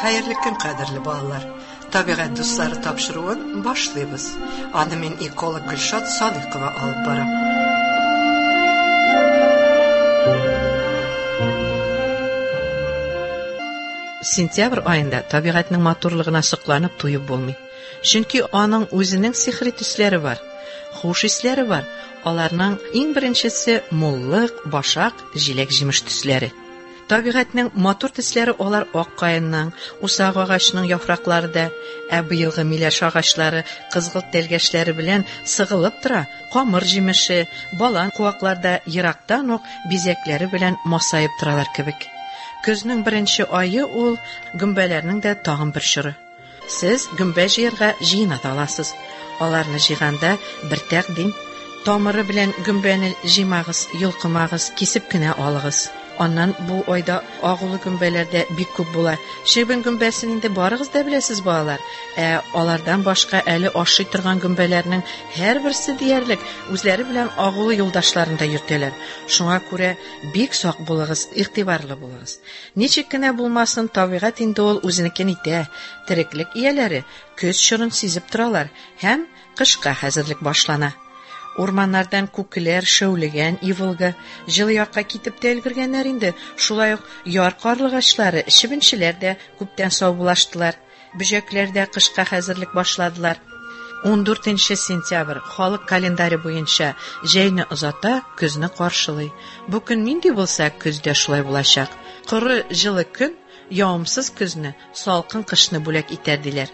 Xayrli kun, qadrli balalar. Tabiat dostlari topshiruvini boshlaymiz. Аны men ekolog Gulshod Sodiqova olib boram. Sentyabr oyында tabiatning motorligina soqlanib to'yib bo'lmay. Chunki aning o'zining sihri tuslari bor, xush hislari bor. Ularning eng birinchisi mo'lliq, boshaq, jilak-jimish tuslari. Tabiatning motor tuslari ular oq qayinning, usaq ağaçning yaproqlarida, bu yilgi milash ağaçlari qizg'ilt delgashlari bilan sig'ilib tura, qamir jimishi, balan quvoqlarda yiroqdan o'q bezaklari bilan mosayib turalar kibik. Kuzning birinchi oyi ul gumbalarning da tag'in bir shiri. Siz gumba yerga jiyinat olasiz. Ularni jig'anda bir taqdim tomiri bilan gumbani jimag'iz, yulqimag'iz, kesibgina olg'iz. Ondan bu oyda og'uli gumbalarda bik ko'p bo'lar. Shibin gumbasining de borig'iz da bilasiz bolalar. Ulardan boshqa ali oshib turgan gumbalarning har birisi deyarlik o'zlari bilan og'uli yo'ldoshlarinda yurtilar. Shunga ko'ra bek soq bo'lig'iz, ig'tiborli bo'lig'iz. Nechikkina bo'lmasin tabiat endi ol o'zinikini ite, tiriklik iyalari ko'z shirin sezib turalar, ham qishqa hazırlik boshlana. Ormanlardan ko'klar shovlagan ivilga jil yoqqa ketib telgirganlar endi shulay yor qorlig'achlari shibinchilarda ko'pdan sovulashdilar. Bujaklarda qishqa hazırlik boshladilar. 14 sentyabr xalq kalendari bo'yicha jayni uzata kuzni qarshilay. Bu kun nindi bo'lsa kuzda shulay bo'lacak. Quri jili kun yog'imsiz kuzni, salqin qishni bo'lak etardilar.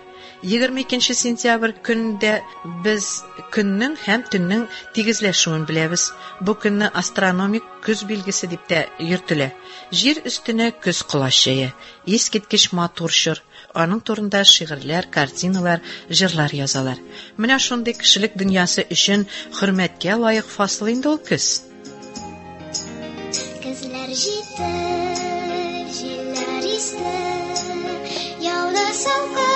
22 sentyabr kunida biz kunning ham tunning tegizlashuvini bilamiz. Bu kunni astronomik kuz belgisi deb de yurtilar. Yer ustini kuz qulashiyi, eskitkish motor shir. Aning turunda shi'rlar, kartinalar, jirlar yozalar. Mana shunday kishilik dunyosi uchun hurmatga loyiq fasl endi ol kuz. Kuzlar jitar, jillar islar, yavda salqin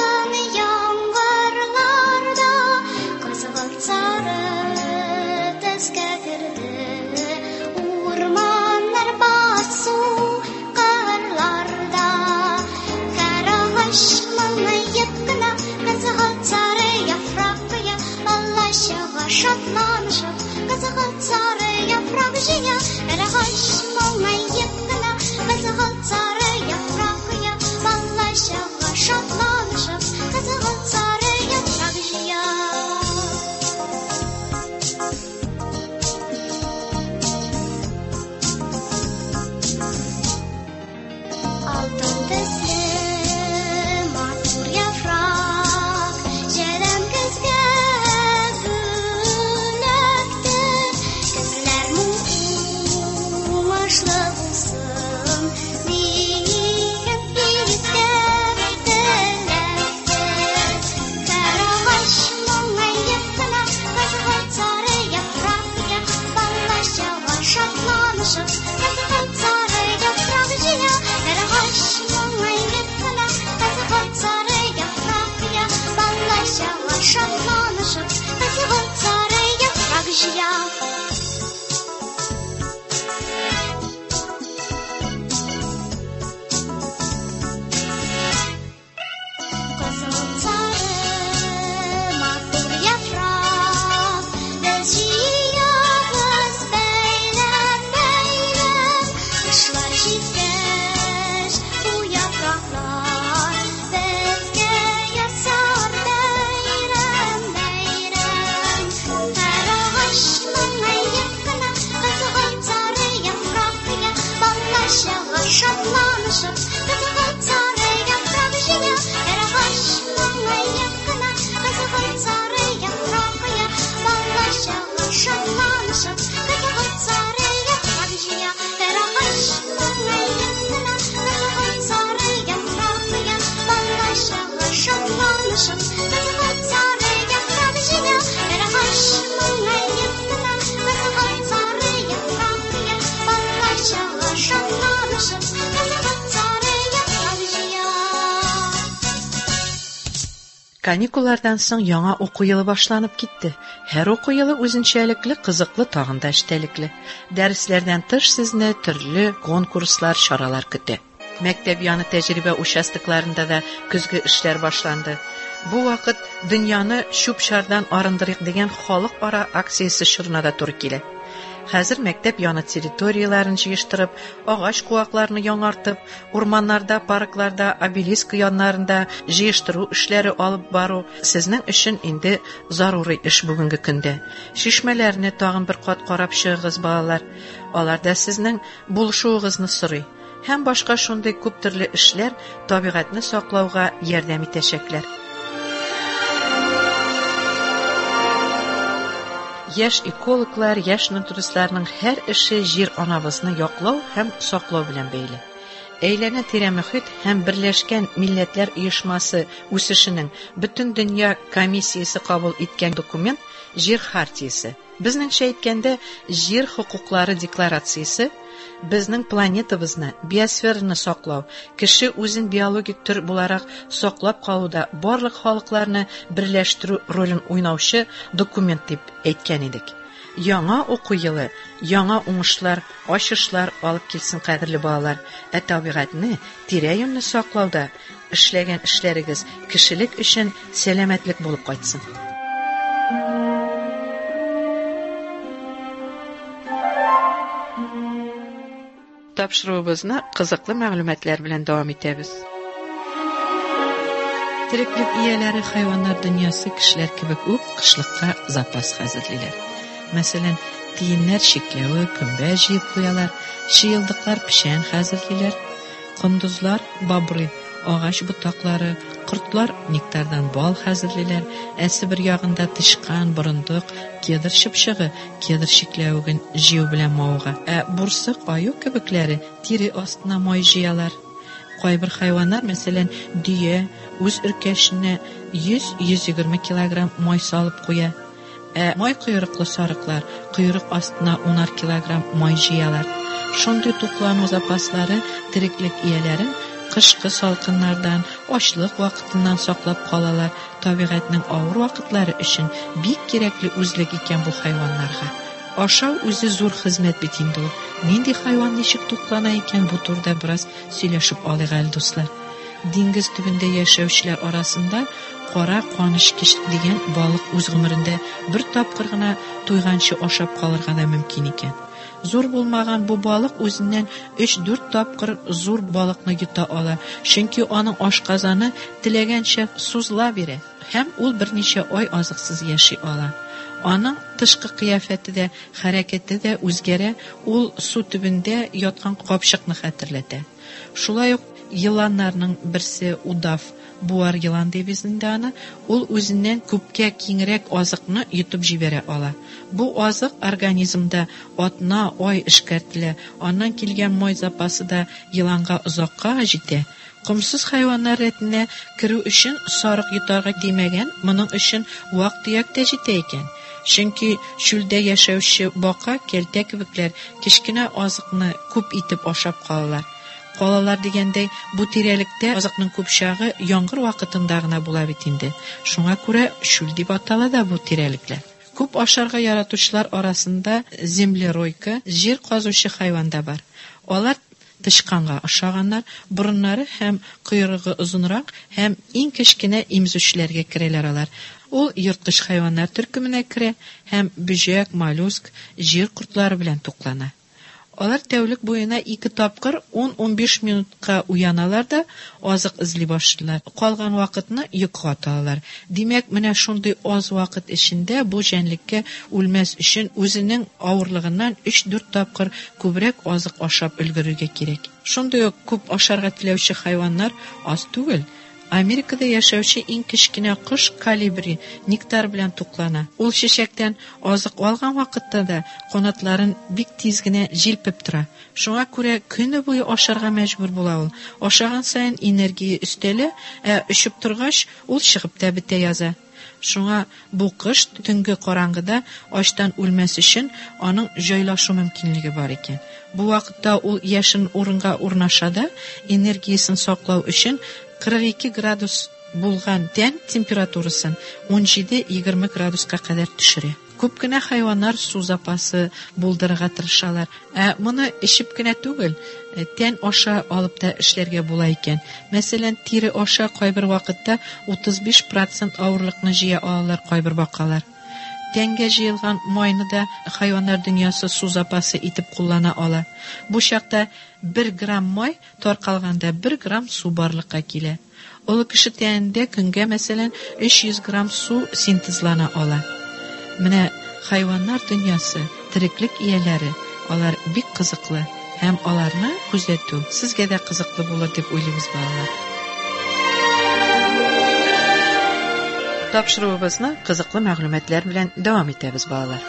şatlanışıp, kızıl sarı yaprak jıya, erahaş molmayıp gına, kızıl sarı yaprak ya, ballaşağa şatlanışıp, kızıl sarı yaprak jıya. Altın desle, matur yaprak, jelem kızgın, Kanikulardan so'ng yangi o'quv yili boshlanib ketdi. Har o'quv yili o'zinchalikli, qiziqli, tag'inda ishtalikli. Darslardan tish sizni turli konkurslar, choralar kutdi. Мәктәп яны тәҗрибә участокларында да көзге эшләр башланды. Бу вакыт дөньяны шуп-шардан арындырыйк дигән халыкара акциясе чорына туры килә. Хәзер мәктәп яны территорияләрен җыештырып, агач куакларны яңартып, урманнарда, паркларда, обелиск яннарында җыештыру эшләре алып бару сезнең өчен инде зарури эш бүгенге көндә. Шишмәләрне тагын бер кат карап чыгыгыз, балалар. Алар да сезнең булышуыгызны сорый. Һәм башка шундый күп төрле эшләр табигатьне саклауга ярдәм итәчәкләр. Яшь экологлар, яшь натуристларның һәр эше җир анабызны яклау һәм саклау белән бәйле. Әйләнә-тирә мөхит һәм Берләшкән Милләтләр Оешмасы үсешенең бөтен дөнья комиссиясе кабул иткән документ Җир хартиясе. Безнеңчә әйткәндә, җир хокуклары декларациясе безнең планетабызны, биосфераны саклау, кеше үзен биологик төр буларак саклап калуда барлык халыкларны берләштерү ролен уйнаучы документ дип әйткән идек. Яңа уку елы, яңа уңышлар, ачышлар алып килсен, кадерле балалар. Табигатьне, тирә-юньне саклауда эшләгән эшләрегез кешелек өчен сәламәтлек булып кайтсын. Тапшыруыбызны кызыклы мәгълүматлар белән дәвам итәбез. Тереклек ияләре хайваннар дөньясы кешеләр кебек үк кышлыкка запас хәзерлиләр. Мәсәлән, тиеннәр шикләве, көмбә җыеп куялар, шыелдыклар пешән хәзерлиләр, кондузлар бабры, агач ботаклары, кортлар нектардан бал хәзерлиләр, бер ягында тышкан, борындык, кедр чыпчыгы, кедр шикләвеген җыю белән мауга. Бурсык, аю кебекләре тире астына май җыялар. Кайбер хайваннар, мәсәлән, дөя, үз өркәшенә 100-120 килограмм май салып куя. Май койрыклы сарыклар койрык астына 10 килограмм май җыялар. Шундый туклану запаслары тереклек ияләрен кышкы салкыннардан, ачлык вакытыннан саклап калалар. Табигатьнең авыр вакытлары өчен бик кирәкле үзлек икән бу хайваннарга. Ашау үзе зур хезмәт бит инде ул. Нинди хайван ничек туклана икән, бу турыда бераз сөйләшеп алыйк әле, дуслар. Диңгез төбендә яшәүчеләр арасында кара канычкыч дигән балык үз гомерендә бер тапкыр гына туйганчы ашап калырга да мөмкин икән. Зур булмаган бу балык үзеннән 3-4 тапкыр зур балыкны йота ала, чөнки аның ашказаны теләгәнчә сузыла бирә һәм ул берничә ай азыксыз яши ала. Аның тышкы кыяфәте дә, хәрәкәте дә үзгәрә, ул су төбендә яткан капчыкны хәтерләтә. Шулай ук йыланнарның берсе удав, буар йылан дибез инде аны, ул үзеннән күпкә киңрәк азыкны йотып җибәрә ала. Бу азык организмда атна, ай эшкәртелә, аннан килгән май запасы да йыланга озакка җитә. Комсыз хайваннар рәтенә керү өчен сарык йотарга тимәгән, моның өчен вак-төяк тә җитә икән. Чөнки чүлдә яшәүче бака, кәлтә кебекләр кечкенә азыкны күп итеп ашап калалар. Калалар дигәндәй, бу тирәлектә азыкның күп чагы яңгыр вакытында гына була бит инде. Шуңа күрә чүл дип атала да бу тирәлекләр. Күп ашарга яратучылар арасында землеройка, җир казучы хайван да бар. Алар тышканга охшаганнар, борыннары һәм койрыгы озынрак һәм иң кечкенә имзүчләргә керәләр алар. Ул йырткыч хайваннар төркеменә керә һәм бүҗәк, моллюск, җир кортлары белән туклана. Алар тәүлек буена 2 тапкыр 10-15 минутка уяналар да азык эзли башлыйлар. Калган вакытны йокыга талалар. Димәк, менә шундый аз вакыт эчендә бу җәнлеккә үлмәс өчен үзенең авырлыгыннан 3-4 тапкыр күбрәк азык ашап өлгерергә кирәк. Шундый ук күп ашарга теләүче хайваннар аз түгел. Америкада яшәүче иң кечкенә кош калибри нектар белән туклана. Ул чәчәктән азык алган вакытта да канатларын бик тиз генә җилпеп тора. Шуңа күрә көне буе ашарга мәҗбүр була ул. Ашаган саен энергия өстәле, өчеп торгач ул чыгып та бетә яза. Шуңа бу кош төнге караңгыда ачтан үлмәс өчен аның җайлашу мөмкинлеге бар икән. Бу вакытта ул яшен урынга урнаша да энергиясын саклау өчен 42 градус булган тән температурасын 17-20 градуска кадәр төшерә. Күп кенә хайваннар су запасы булдырырга тырышалар. Моны эчеп кенә түгел, тән аша алып та эшләргә була икән. Мәсәлән, тире аша кайбер вакытта 35% авырлыкны җыя алалар кайбер бакалар. Тәнгә җыелган майны да хайваннар дөньясы су запасы итеп куллана ала. Бу чакта 1 грамм май таркалганда 1 грамм су барлыкка килә. Олы кеше тәнендә көнгә мәсәлән 300 грамм су синтезлана ала. Менә хайваннар дөньясы, тереклек ияләре, алар бик кызыклы һәм аларны күзәтү сезгә дә кызыклы булыр дип уйлыйбыз балалар. Тапшыруыбызны кызыклы мәгълүматлар белән дәвам итәбез балалар.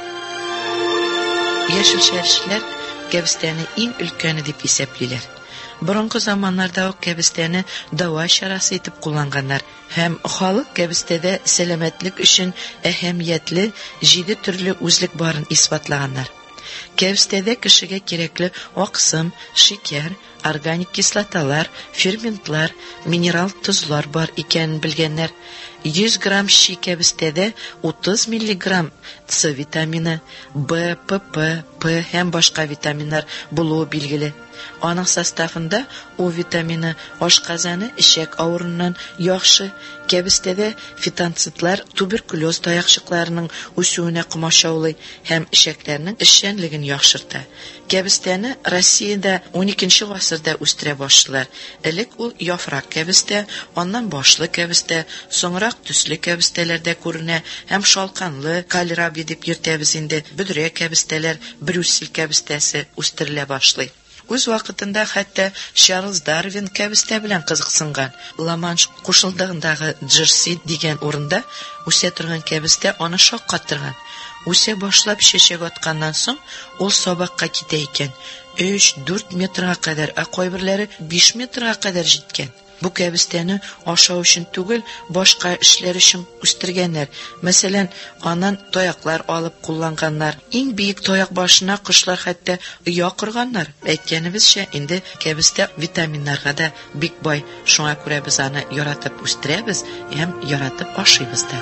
Яшелчәләр кәбестәне иң өлкәне дип исәплиләр. Борынгы заманнарда ук кәбестәне дава чарасы итеп кулланганнар һәм халык кәбестәдә сәламәтлек өчен әһәмиятле 7 төрле үзлек барын исбатлаганнар. Кәбестәдә кешегә кирәкле аксым, шикәр, органик кислоталар, ферментлар, минерал тозлар бар икәнен белгәннәр. 100 грамм щи кәбестәдә 30 миллиграмм С витамины, Б, ПП, П һәм башка витаминнар булуы билгеле. Аның составында У витамины ашказаны ишәк авырыннан яхшы. Кәбестәдә фитонцидлар туберкулез таякчыкларының үсүенә комачаулый һәм ишәкләрнең эшчәнлеген яхшырта. Кәбестәне Россиядә 12нче гасырда үстерә башлыйлар. Элек ул яфрак кәбестә, аннан башлы кәбестә, соңрак төсле кәбестәләрдә күренә һәм шалканлы кальраби дип йөртәбез инде. Бөдрә кәбестәләр, брюссель кәбестәсе үстерелә башлый. Үз вакытында хәтта Чарльз Дарвин кәбестә белән кызыксынган. Ла-Манш кушылдыгындагы Джерси дигән урында үсә торган кәбестә аны шаккаттырган. Үсә башлап чәчәк атканнан соң ул сабакка китә икән. 3-4 метрга кадәр, кайберләре 5 метрга кадәр җиткән. Бу кәбестәне ашау өчен түгел, башка эшләр өчен үстергәннәр. Мәсәлән, аннан таяклар алып кулланганнар. Иң биек таяк башына кышлар хәтта оя кырганнар. Әйткәнебезчә, инде кәбестә витаминнарга да бик бай. Шуңа күрә без аны яратып үстерәбез һәм яратып ашыйбыз да.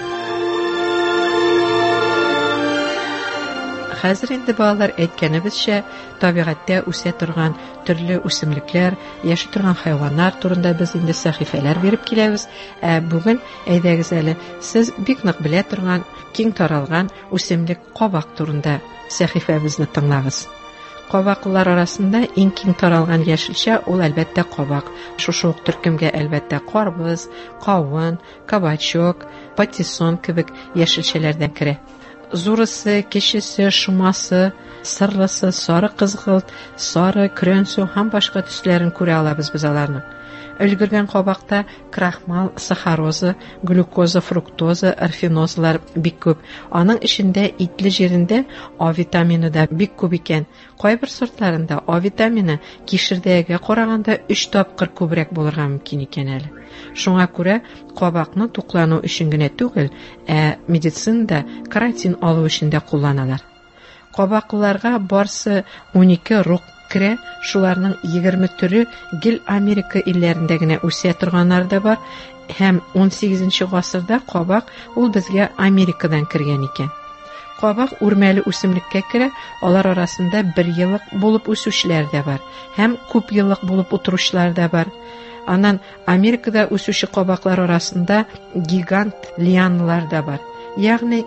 Хәзер инде балалар әйткәнебезчә, табигатьтә үсә торган төрле үсемлекләр, яши торган хайваннар турында без инде сәхифәләр биреп киләбез. Бүген әйдәгез әле сез бик нык белә торган, киң таралган үсемлек кабак турында сәхифәбезне тыңлагыз. Кабаклар арасында иң киң таралган яшелчә ул әлбәттә кабак. Шушы ук төркемгә әлбәттә карбыз, кавын, кабачок, патиссон кебек яшелчәләрдән керә. Зурысы, кечесе, шумасы, сырлысы, сары кызгылт, сары, крөнсу һәм башка төсләрен күрә алабыз без аларны. Өлгергән кабакта крахмал, сахароза, глюкоза, фруктоза, рафинозалар бик күп. Аның эчендә итле җирендә А витамины да бик күп икән. Кайбер сортларында А витамины кишердәгә караганда 3 тапкыр күбрәк булырга мөмкин икән әле. Шуңа күрә кабакны туклану өчен генә түгел, медицинада каротин алу өчен дә кулланалар. Кабакларга барсы 12 рук керә, шуларның 20 төре гел Америка илләрендә генә үсә торганнар да бар, һәм 18нче гасырда кабак ул безгә Америкадан кергән икән. Кабак үрмәле үсемлеккә керә, алар арасында 1 еллык булып үсүчеләр дә бар, һәм күп еллык булып утыручылар да бар. Аннан Америкада үсүче кабаклар арасында гигант лианлар да бар. Ягъни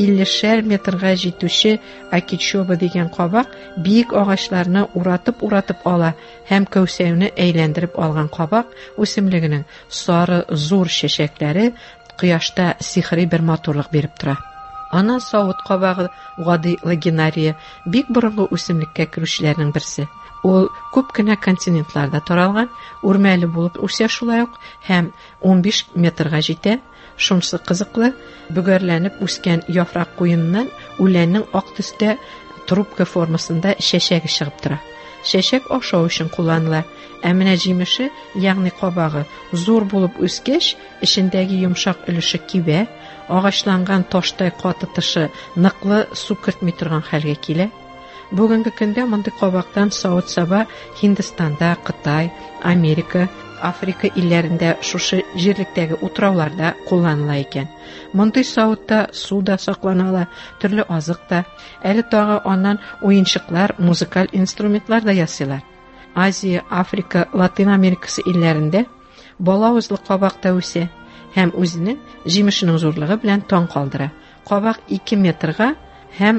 50 метрга җитүче акичоба дигән кабак биек агачларны уратып ала һәм кәүсәүне әйләндереп алган кабак үсемлегенең сары зур чәчәкләре кояшта сихри бер матурлык биреп тора. Ана савыт кабагы Гади лагинария бик борынгы үсемлеккә керүчеләрнең берсе. Ул күп кенә континентларда таралган, үрмәле булып үсә шулай ук һәм 15 метрга җитә. Шунысы кызыклы, бөгәрләнеп үскән яфрак куеннан үләннең ак төстә трубка формасында чәчәге чыгып тора. Чәчәк ашау өчен кулланыла. Менә җимеше, ягъни кабагы зур булып үскәч, эчендәге йомшак өлеше кибә, агачланган таштай каты тышы ныклы су кертми торган хәлгә килә. Бүгенге көндә мондый кабактан савыт-саба Һиндстанда, Кытай, Америка, Африка илләрендә шушы җирлектәге утрауларда кулланыла икән. Мондый савытта суда сакланыла, төрле азык та, әле тагы аннан уенчыклар, музыкаль инструментлар да ясыйлар. Азия, Африка, Латин Америкасы илләрендә балавызлы кабак та үсә һәм үзенең җимешенең зурлыгы белән таң калдыра. Кабак 2 метрга һәм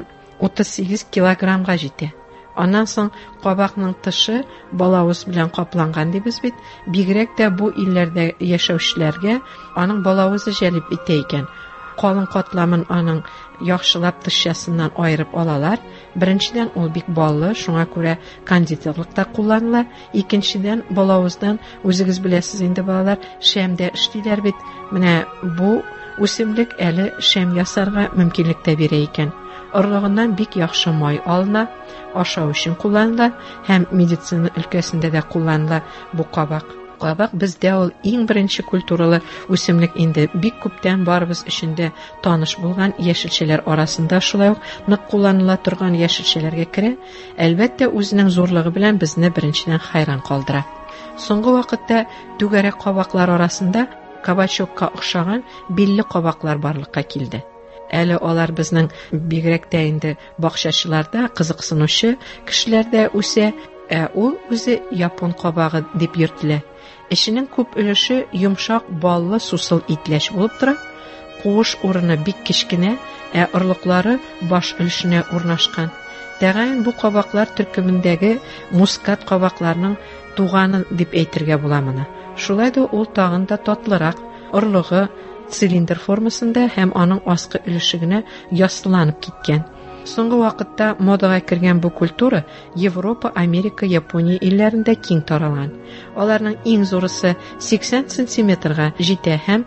38 килограммга җитә. Аннан соң кабакның тышы балавыз белән капланган дибез бит. Бигрәк тә бу илләрдә яшәүчеләргә аның балавызы җәлеп итә икән. Калын катламын аның яхшылап тышчасыннан айырып алалар. Беренчедән ул бик баллы, шуңа күрә кондитерлыкта кулланыла. Икенчедән балавыздан үзегез беләсез инде балалар, шәмдә эшлиләр бит. Менә бу үсемлек әле шәм ясарга мөмкинлек тә бирә икән. Орлыгыннан бик яхшы май алына, ашау өчен кулланыла һәм медицина өлкәсендә дә кулланыла бу кабак. Кабак бездә ул иң беренче культуралы үсемлек инде. Бик күптән барыбыз өчендә таныш булган яшелчәләр арасында шулай ук нык кулланыла торган яшелчәләргә керә. Әлбәттә үзенең зурлыгы белән безне беренчедән хайран калдыра. Соңгы вакытта түгәрәк кабаклар арасында кабачокка охшаган билле кабаклар барлыкка килде. Әле алар безнең бигрәк тә инде бакчачыларда кызыксынучы кешеләрдә үсә, ул үзе япон кабагы дип йөртелә. Эшенең күп өлеше йомшак, баллы, сусыл итләш булып тора. Куыш урыны бик кечкенә, орлыклары баш өлешенә урнашкан. Тәгаен бу кабаклар төркемендәге мускат кабакларның туганы дип әйтергә була моны. Шулай да ул тагын да татлырак, орлыгы цилиндр формасында һәм аның аскы өлеше генә яссыланып киткән. Соңгы вакытта модага кергән бу культура Европа, Америка, Япония илләрендә киң таралган. Аларның иң зурысы 80 сантиметрга җитә һәм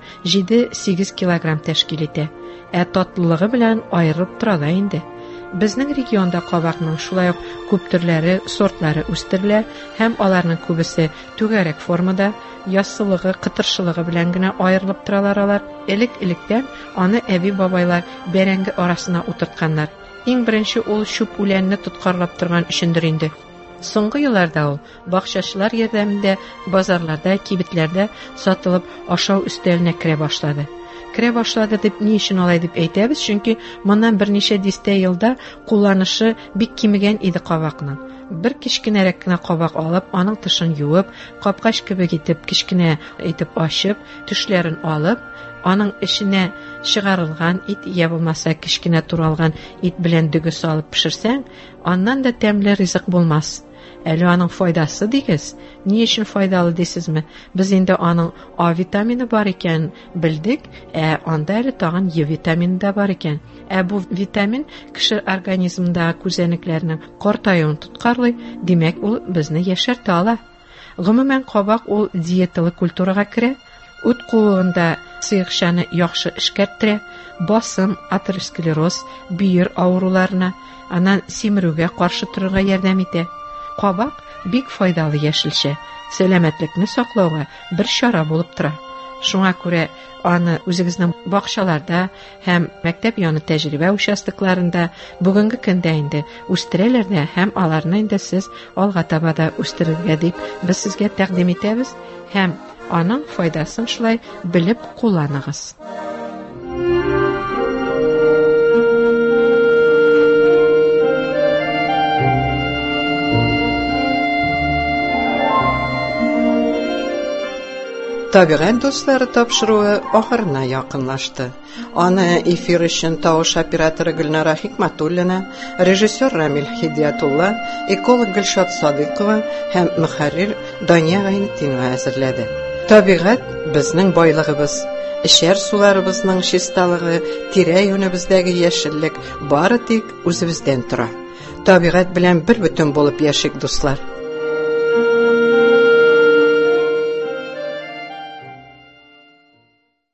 7-8 килограмм тәшкил итә. Татлылыгы белән аерып тора да инде. Безнең регионда кабакның шулай ук күп төрләре, сортлары үстерелә һәм аларның күбесе түгәрәк формада, яссылыгы, кытыршылыгы белән генә аерылып торалар алар. Элек-электән аны әби-бабайлар бәрәңге арасына утыртканнар. Иң беренче ул чүп үләнне тоткарлап торган өчендер инде. Соңгы елларда ул бакчачылар ярдәмендә базарларда, кибетләрдә сатылып ашау өстәленә керә башлады. Керә башлады дип ни өчен алай дип әйтәбез? Чөнки моннан берничә дистә елда кулланышы бик кимегән иде кабакның. Бер кичкенәрәк кенә кабак алып, аның тышын юып, капкач кебек итеп кичкенә итеп ачып, төшләрен алып, аның эченә чыгарылган ит я булмаса кичкенә туралган ит белән дөге салып пешерсәң, аннан да тәмле ризык булмас. Әле аның файдасы дигез. Ни өчен файдалы дисезме? Без инде аның А витамины бар икән белдек, анда әле тагын Е витамины да бар икән. Бу витамин кеше организмында күзәнекләрнең картаюын тоткарлый, димәк ул безне яшәртә ала. Гомумән кабак ул диеталы культурага керә. Ут кулында сыйыкчаны яхшы эшкәрттерә, басым, атеросклероз, бөер авыруларына, аннан симерүгә каршы торырга ярдәм итә. Кабак бик файдалы яшелчә, сәламәтлекне саклауга бер чара булып тора. Шуңа күрә аны үзегезнең бакчаларда һәм мәктәп яны тәҗрибә участокларында бүгенге көндә инде үстерәләр дә һәм аларны инде сез алга таба да үстерергә дип без сезгә тәкъдим итәбез һәм аның файдасын шулай белеп кулланыгыз. Табигать дуслары тапшыруы ахырына якынлашты. Аны эфир өчен тавыш операторы Гөлнара Хикмәтуллина, режиссер Рамил Хидиятулла, эколог Гөлшат Садыйкова һәм мөхәррир Дания Гайнетдинова әзерләде. Табигать безнең байлыгыбыз, эшәр суларыбызның чисталыгы, тирә-юнебездәге яшеллек бары тик үзебездән тора. Табигать белән бер бөтен булып яшик дуслар.